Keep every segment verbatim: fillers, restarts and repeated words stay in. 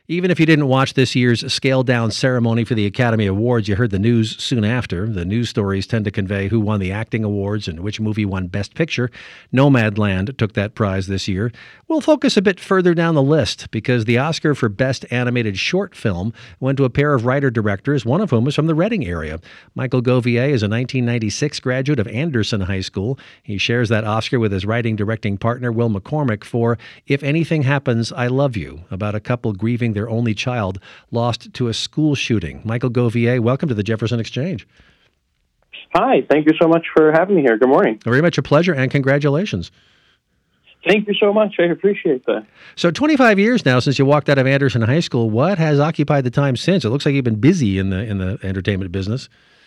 Even if you didn't watch this year's scaled-down ceremony for the Academy Awards, you heard the news soon after. The news stories tend to convey who won the acting awards and which movie won Best Picture. Nomadland took that prize this year. We'll focus a bit further down the list because the Oscar for Best Animated Short Film went to a pair of writer-directors, one of whom is from the Reading area. Michael Govier is a nineteen ninety-six graduate of Anderson High School. He shares that Oscar with his writing-directing partner, Will McCormick, for If Anything Happens, I Love You, about a couple grieving their only child lost to a school shooting. Michael Govier, welcome to the Jefferson Exchange. Hi, thank you so much for having me here. Good morning. Very much a pleasure, and congratulations. Thank you so much. I appreciate that. So twenty-five years now since you walked out of Anderson High School. What has occupied the time since? It looks like you've been busy in the in the entertainment business.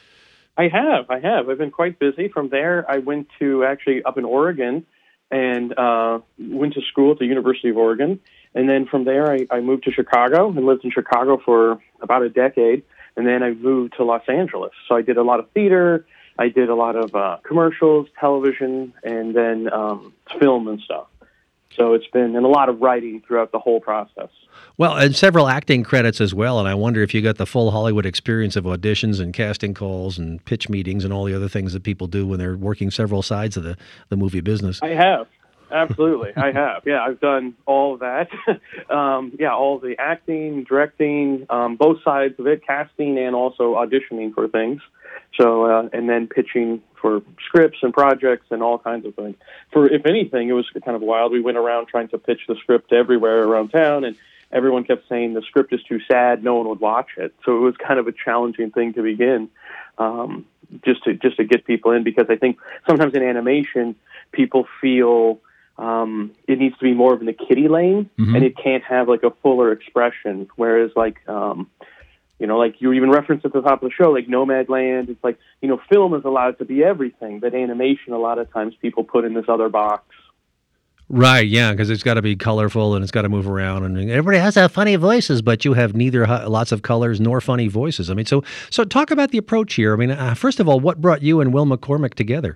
I have. I have. I've been quite busy. From there, I went to actually up in Oregon and uh, went to school at the University of Oregon. And then from there, I, I moved to Chicago and lived in Chicago for about a decade. And then I moved to Los Angeles. So I did a lot of theater. I did a lot of uh, commercials, television, and then um, film and stuff. So it's been and a lot of writing throughout the whole process. Well, and several acting credits as well. And I wonder if you got the full Hollywood experience of auditions and casting calls and pitch meetings and all the other things that people do when they're working several sides of the, the movie business. I have. Absolutely. I have. Yeah, I've done all of that. um, yeah, all the acting, directing, um, both sides of it, casting and also auditioning for things. So, uh, and then pitching for scripts and projects and all kinds of things. For, if anything, it was kind of wild. We went around trying to pitch the script everywhere around town, and everyone kept saying the script is too sad, no one would watch it. So it was kind of a challenging thing to begin, um, just to just to get people in, because I think sometimes in animation, people feel um, it needs to be more of in the kiddie lane, mm-hmm. and it can't have like a fuller expression. Whereas like, um, you know, like you even referenced at the top of the show, like Nomadland, it's like, you know, film is allowed to be everything, but animation, a lot of times people put in this other box. Right, yeah, because it's got to be colorful and it's got to move around, and everybody has to have funny voices, but you have neither lots of colors nor funny voices. I mean, so so talk about the approach here. I mean, uh, first of all, what brought you and Will McCormick together?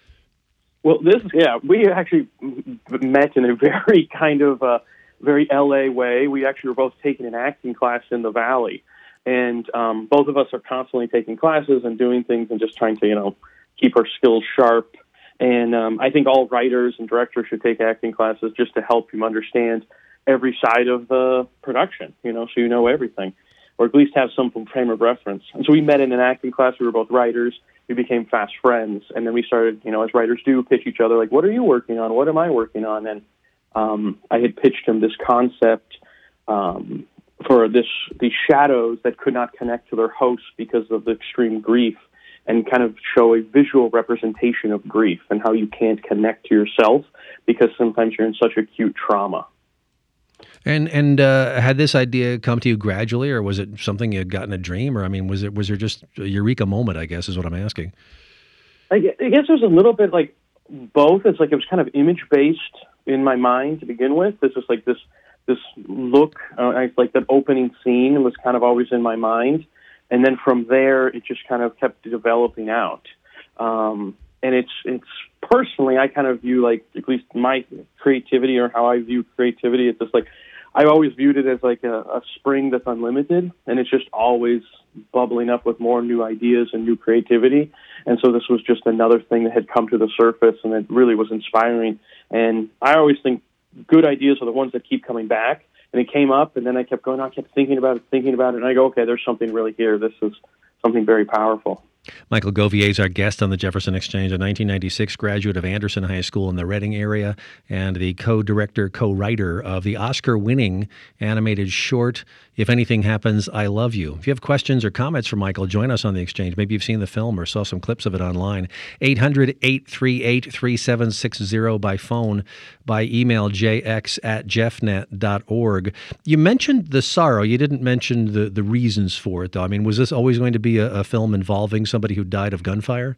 Well, this, yeah, we actually met in a very kind of uh, very L A way. We actually were both taking an acting class in the Valley, and um, both of us are constantly taking classes and doing things and just trying to, you know, keep our skills sharp. And um, I think all writers and directors should take acting classes just to help you understand every side of the production, you know, so you know everything, or at least have some frame of reference. And so we met in an acting class. We were both writers. We became fast friends. And then we started, you know, as writers do, pitch each other, like, what are you working on? What am I working on? And um, I had pitched him this concept um, for this these shadows that could not connect to their hosts because of the extreme grief, and kind of show a visual representation of grief and how you can't connect to yourself because sometimes you're in such acute trauma. And and uh, had this idea come to you gradually, or was it something you had gotten a dream? Or, I mean, was it was there just a eureka moment, I guess, is what I'm asking? I guess it was a little bit like both. It's like it was kind of image-based in my mind to begin with. This was like this this look, uh, I, like that opening scene was kind of always in my mind. And then from there, it just kind of kept developing out. Um, and it's it's personally, I kind of view, like, at least my creativity, or how I view creativity, it's just like, I always viewed it as like a, a spring that's unlimited, and it's just always bubbling up with more new ideas and new creativity. And so this was just another thing that had come to the surface, and it really was inspiring. And I always think good ideas are the ones that keep coming back. And it came up, and then I kept going, I kept thinking about it, thinking about it, and I go, okay, there's something really here. This is something very powerful. Michael Govier is our guest on the Jefferson Exchange, a nineteen ninety-six graduate of Anderson High School in the Reading area, and the co-director, co-writer of the Oscar-winning animated short, If Anything Happens, I Love You. If you have questions or comments for Michael, join us on the Exchange. Maybe you've seen the film or saw some clips of it online. eight hundred, eight three eight, three seven six zero by phone, by email, j x at jeffnet dot org. You mentioned the sorrow. You didn't mention the, the reasons for it, though. I mean, was this always going to be a, a film involving somebody who died of gunfire?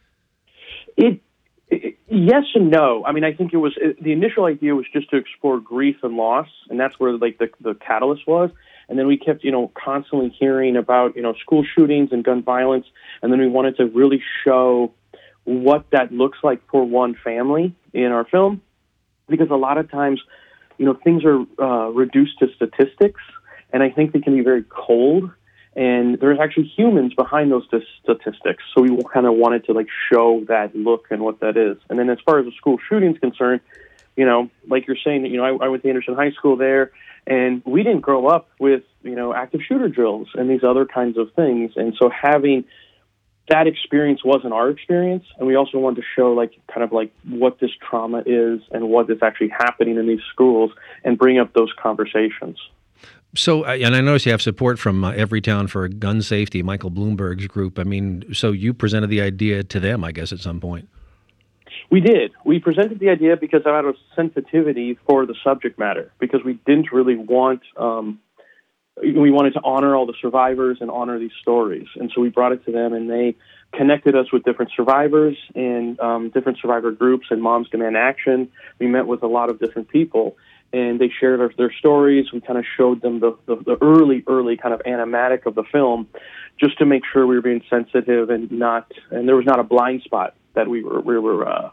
It, it yes and no. I mean, I think it was it, the initial idea was just to explore grief and loss, and that's where like the the catalyst was. And then we kept, you know, constantly hearing about, you know, school shootings and gun violence, and then we wanted to really show what that looks like for one family in our film, because a lot of times, you know, things are uh, reduced to statistics. and I think they can be very cold. And there's actually humans behind those dis- statistics, so we kind of wanted to like show that look and what that is. And then as far as the school shooting's concerned, you know, like you're saying, you know, I, I went to Anderson High School there, and we didn't grow up with, you know, active shooter drills and these other kinds of things. And so having that experience wasn't our experience, and we also wanted to show like kind of like what this trauma is and what is actually happening in these schools and bring up those conversations. So, uh, and I notice you have support from uh, Everytown for Gun Safety, Michael Bloomberg's group. I mean, so you presented the idea to them, I guess, at some point. We did. We presented the idea because out of sensitivity for the subject matter, because we didn't really want, um, we wanted to honor all the survivors and honor these stories. And so we brought it to them, and they connected us with different survivors and um, different survivor groups and Moms Demand Action. We met with a lot of different people, and they shared our, their stories. We kind of showed them the, the, the early, early kind of animatic of the film, just to make sure we were being sensitive and not, and there was not a blind spot that we were we were uh,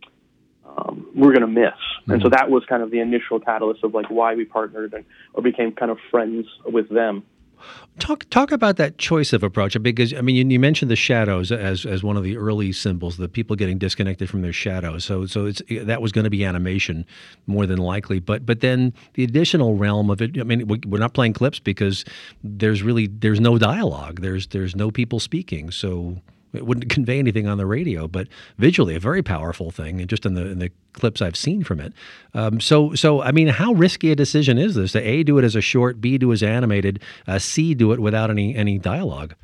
um, we were going to miss. Mm-hmm. And so that was kind of the initial catalyst of like why we partnered and or became kind of friends with them. Talk talk about that choice of approach, because I mean you, you mentioned the shadows as as one of the early symbols, the people getting disconnected from their shadows. So so it's that was going to be animation more than likely, but but then the additional realm of it. I mean, we're not playing clips because there's really there's no dialogue. There's there's no people speaking. So it wouldn't convey anything on the radio, but visually a very powerful thing, and just in the in the clips I've seen from it. Um, so, so I mean, how risky a decision is this? To A, do it as a short, B, do it as animated, uh, C, do it without any any dialogue?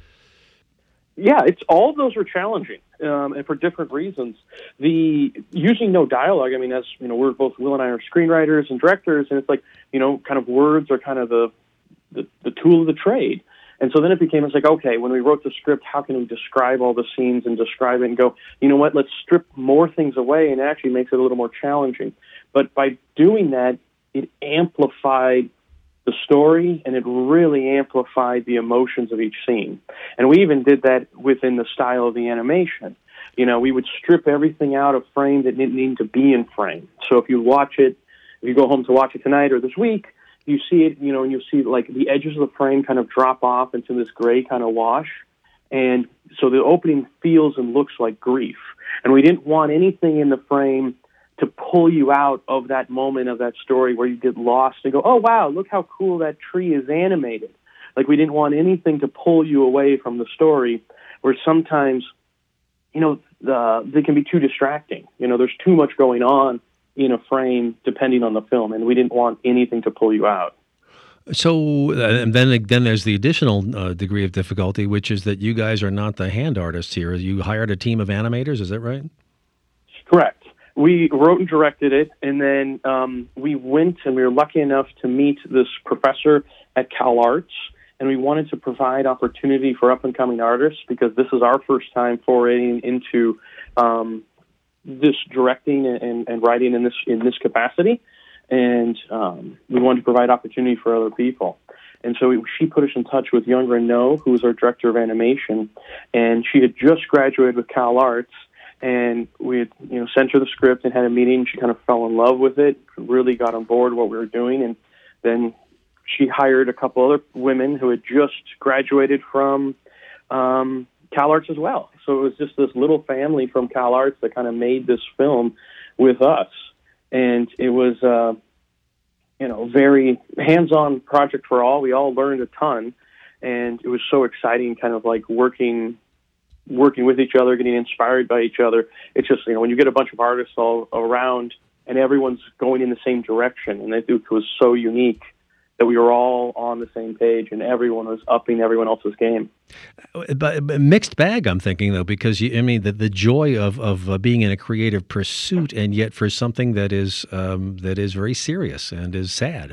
Yeah, it's all of those are challenging, um, and for different reasons. The using no dialogue. I mean, as you know, we're both Will and I are screenwriters and directors, and it's like you know, kind of words are kind of the the, the tool of the trade. And so then it became, it's like, okay, when we wrote the script, how can we describe all the scenes and describe it and go, you know what, let's strip more things away, and it actually makes it a little more challenging. But by doing that, it amplified the story, and it really amplified the emotions of each scene. And we even did that within the style of the animation. You know, we would strip everything out of frame that didn't need to be in frame. So if you watch it, if you go home to watch it tonight or this week, you see it, you know, and you see like the edges of the frame kind of drop off into this gray kind of wash. And so the opening feels and looks like grief. And we didn't want anything in the frame to pull you out of that moment of that story where you get lost and go, oh, wow, look how cool that tree is animated. Like we didn't want anything to pull you away from the story, where sometimes, you know, the, they can be too distracting. You know, there's too much going on in a frame, depending on the film, and we didn't want anything to pull you out. So, uh, and then then there's the additional uh, degree of difficulty, which is that you guys are not the hand artists here. You hired a team of animators, is that right? Correct. We wrote and directed it, and then um, we went and we were lucky enough to meet this professor at Cal Arts, and we wanted to provide opportunity for up-and-coming artists, because this is our first time foraying into um, this directing and, and writing in this in this capacity, and um, we wanted to provide opportunity for other people. And so we, she put us in touch with Young Renault, who was our director of animation, and she had just graduated with Cal Arts, and we had you know sent her the script and had a meeting. She kind of fell in love with it, really got on board what we were doing, and then she hired a couple other women who had just graduated from um, Cal Arts as well. So it was just this little family from Cal Arts that kind of made this film with us. And it was, uh, you know, very hands-on project for all. We all learned a ton, and it was so exciting kind of like working working with each other, getting inspired by each other. It's just, you know, when you get a bunch of artists all around and everyone's going in the same direction, and it was so unique that we were all on the same page and everyone was upping everyone else's game. But, but mixed bag, I'm thinking, though, because you, I mean, the, the joy of of uh, being in a creative pursuit, and yet for something that is um, that is very serious and is sad.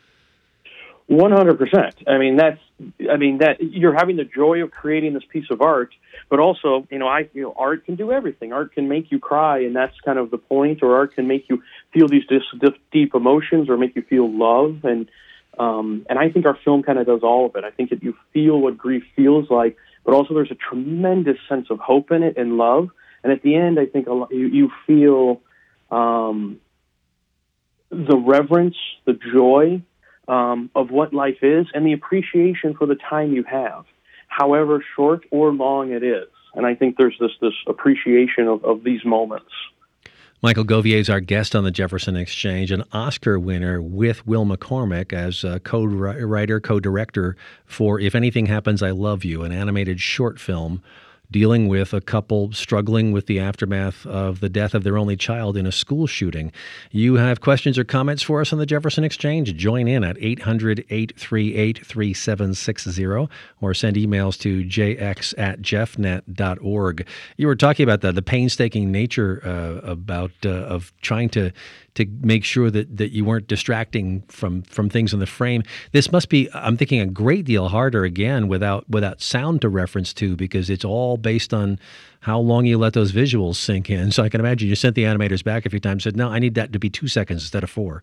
One hundred percent. I mean, that's. I mean that you're having the joy of creating this piece of art, but also, you know, I you know, art can do everything. Art can make you cry, and that's kind of the point. Or art can make you feel these dis- deep emotions, or make you feel love and. Um, and I think our film kind of does all of it. I think that you feel what grief feels like, but also there's a tremendous sense of hope in it and love. And at the end, I think a lot, you, you feel um, the reverence, the joy um, of what life is and the appreciation for the time you have, however short or long it is. And I think there's this this appreciation of, of these moments. Michael Govier is our guest on the Jefferson Exchange, an Oscar winner with Will McCormick as a co-writer, co-director for If Anything Happens, I Love You, an animated short film dealing with a couple struggling with the aftermath of the death of their only child in a school shooting. You have questions or comments for us on the Jefferson Exchange? Join in at eight hundred, eight three eight, three seven six zero or send emails to j x at jeff net dot org. You were talking about the, the painstaking nature uh, about uh, of trying to to make sure that, that you weren't distracting from, from things in the frame. This must be, I'm thinking, a great deal harder, again, without without sound to reference to, because it's all based on how long you let those visuals sink in. So I can imagine you sent the animators back a few times and said, no, I need that to be two seconds instead of four.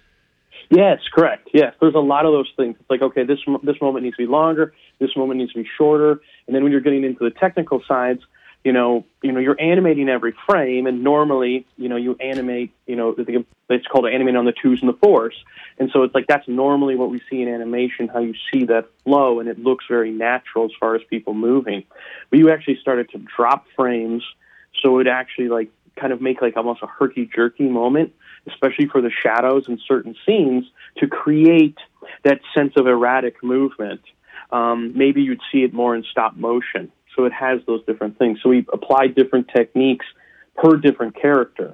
Yes, correct. Yes, there's a lot of those things. It's like, okay, this this moment needs to be longer, this moment needs to be shorter, and then when you're getting into the technical sides, you know, you know, you're animating every frame, and normally, you know, you animate, you know, it's called animating on the twos and the fours, and so it's like that's normally what we see in animation, how you see that flow, and it looks very natural as far as people moving. But you actually started to drop frames, so it actually like kind of make like almost a herky-jerky moment, especially for the shadows in certain scenes, to create that sense of erratic movement. Um, maybe you'd see it more in stop motion. So it has those different things. So we applied different techniques per different character.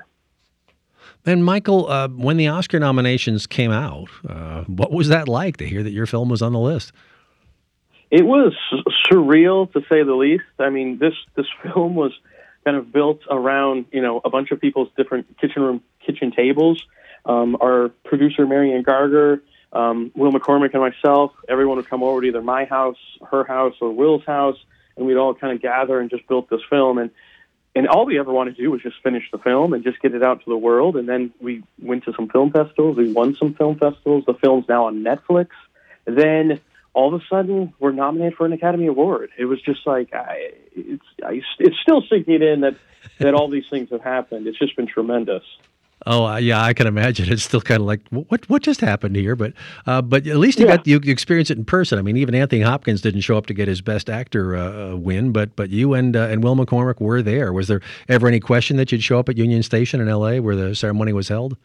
And Michael, uh, when the Oscar nominations came out, uh, what was that like to hear that your film was on the list? It was surreal, to say the least. I mean, this this film was kind of built around, you know, a bunch of people's different kitchen room kitchen tables. Um, our producer, Marianne Garger, um, Will McCormick, and myself, everyone would come over to either my house, her house, or Will's house, and we'd all kind of gather and just built this film. And, and all we ever wanted to do was just finish the film and just get it out to the world. And then we went to some film festivals. We won some film festivals. The film's now on Netflix. And then all of a sudden, we're nominated for an Academy Award. It was just like, I, it's, I, it's still sinking in that, that all these things have happened. It's just been tremendous. Oh, uh, yeah, I can imagine. It's still kind of like, what what just happened here? But uh, but at least you yeah. got you experienced it in person. I mean, even Anthony Hopkins didn't show up to get his Best Actor uh, win, but but you and uh, and Will McCormick were there. Was there ever any question that you'd show up at Union Station in L A where the ceremony was held?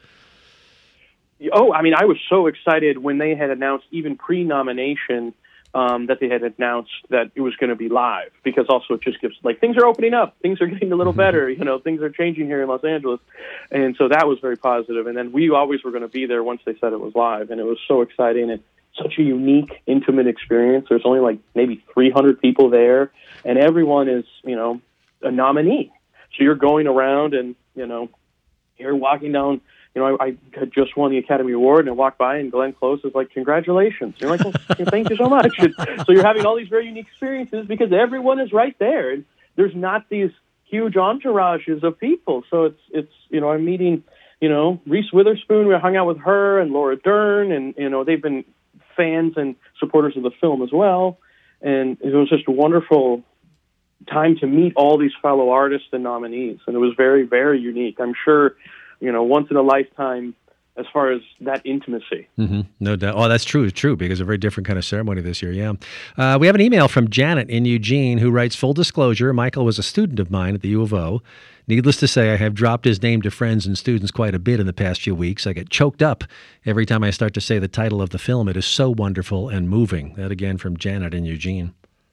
Oh, I mean, I was so excited when they had announced, even pre-nomination, um, that they had announced that it was going to be live, because also it just gives, like, things are opening up, things are getting a little better, you know, things are changing here in Los Angeles, and so that was very positive. And then we always were going to be there once they said it was live, and it was so exciting and such a unique, intimate experience. There's only like maybe three hundred people there, and everyone is, you know, a nominee. So you're going around and, you know, you're walking down. You know, I, I had just won the Academy Award, and I walked by, and Glenn Close is like, congratulations. You're like, well, thank you so much. And so you're having all these very unique experiences because everyone is right there. And there's not these huge entourages of people. So it's, it's you know, I'm meeting, you know, Reese Witherspoon. We hung out with her and Laura Dern, and, you know, they've been fans and supporters of the film as well. And it was just a wonderful time to meet all these fellow artists and nominees. And it was very, very unique. I'm sure, you know, once in a lifetime as far as that intimacy. Mm-hmm. No doubt. Oh, that's true. It's true, because a very different kind of ceremony this year, yeah. Uh, we have an email from Janet in Eugene who writes, full disclosure, Michael was a student of mine at the U of O. Needless to say, I have dropped his name to friends and students quite a bit in the past few weeks. I get choked up every time I start to say the title of the film. It is so wonderful and moving. That again from Janet in Eugene.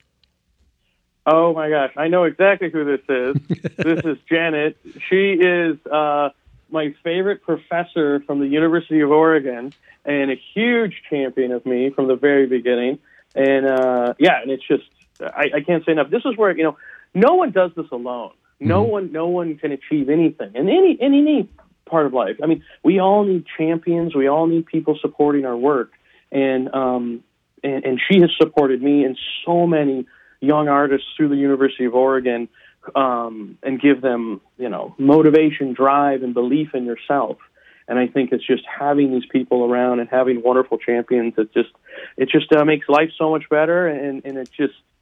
Oh, my gosh. I know exactly who this is. This is Janet. She is uh, my favorite professor from the University of Oregon and a huge champion of me from the very beginning. And, uh, yeah, and it's just, I, I can't say enough. This is where, you know, no one does this alone. No mm-hmm. one no one can achieve anything in any, in any part of life. I mean, we all need champions. We all need people supporting our work. And, um, and, and she has supported me and so many young artists through the University of Oregon, um, and give them, you know, motivation, drive, and belief in yourself. And I think it's just having these people around and having wonderful champions that just, it just uh, makes life so much better. And, and it just,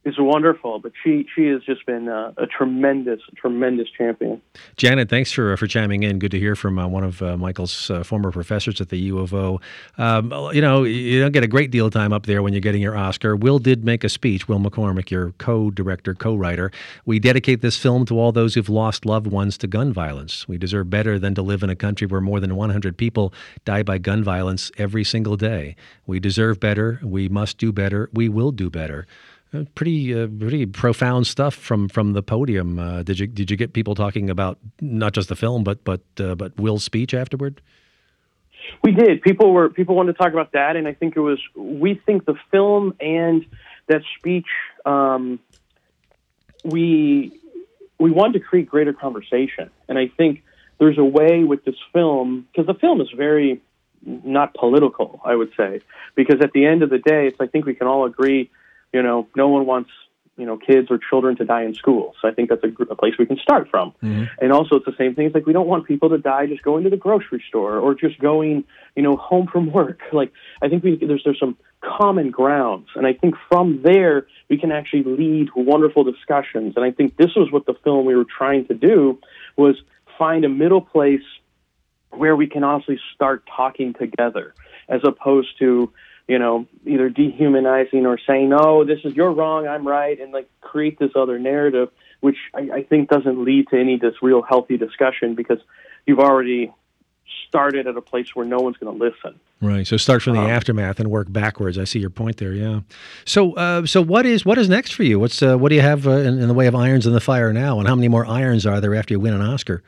is wonderful, but she she has just been uh, a tremendous, tremendous champion. Janet, thanks for for chiming in. Good to hear from uh, one of uh, Michael's uh, former professors at the U of O. Um, you know, you don't get a great deal of time up there when you're getting your Oscar. Will did make a speech, Will McCormick, your co-director, co-writer. We dedicate this film to all those who've lost loved ones to gun violence. We deserve better than to live in a country where more than one hundred people die by gun violence every single day. We deserve better. We must do better. We will do better. Uh, pretty, uh, pretty profound stuff from, from the podium. Uh, did you did you get people talking about not just the film, but but uh, but Will's speech afterward? We did. People were people wanted to talk about that, and I think it was. We think the film and that speech. Um, we we wanted to create greater conversation, and I think there's a way with this film, because the film is very not political, I would say, because at the end of the day, it's I think we can all agree. You know, no one wants, you know, kids or children to die in school. So I think that's a, a place we can start from. Mm-hmm. And also it's the same thing. It's like we don't want people to die just going to the grocery store or just going, you know, home from work. Like I think we, there's there's some common grounds. And I think from there we can actually lead wonderful discussions. And I think this was what the film we were trying to do was find a middle place where we can honestly start talking together as opposed to, you know, either dehumanizing or saying, no, this is, you're wrong, I'm right, and like create this other narrative, which I, I think doesn't lead to any this real healthy discussion because you've already started at a place where no one's going to listen. Right. So start from the um, aftermath and work backwards. I see your point there. Yeah. So, uh, so what is what is next for you? What's uh, what do you have uh, in, in the way of irons in the fire now, and how many more irons are there after you win an Oscar?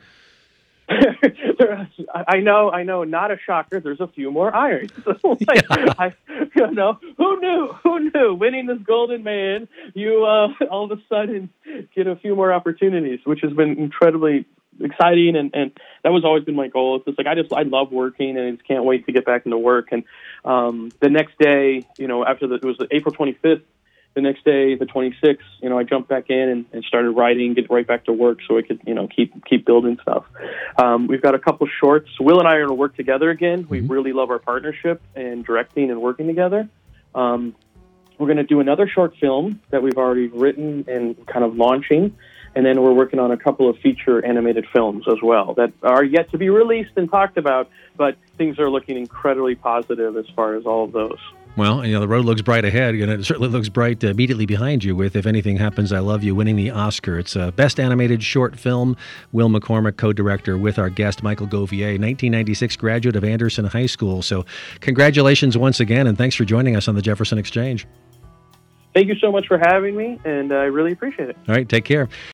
I know, I know, not a shocker. There's a few more irons. like, yeah. I, you know, who knew? Who knew? Winning this Golden Man, you uh, all of a sudden get a few more opportunities, which has been incredibly exciting, and, and that was always been my goal. It's just like I just I love working, and I just can't wait to get back into work. And um, the next day, you know, after the, it was the April twenty-fifth. The next day, the twenty-sixth, you know, I jumped back in and, and started writing, get right back to work so I could, you know, keep keep building stuff. Um, we've got a couple shorts. Will and I are going to work together again. Mm-hmm. We really love our partnership and directing and working together. Um, we're going to do another short film that we've already written and kind of launching. And then we're working on a couple of feature animated films as well that are yet to be released and talked about, but things are looking incredibly positive as far as all of those. Well, you know, the road looks bright ahead, and it certainly looks bright immediately behind you with If Anything Happens, I Love You, winning the Oscar. It's a Best Animated Short Film. Will McCormick, co-director, with our guest, Michael Govier, nineteen ninety-six graduate of Anderson High School. So congratulations once again, and thanks for joining us on the Jefferson Exchange. Thank you so much for having me, and I really appreciate it. All right, take care.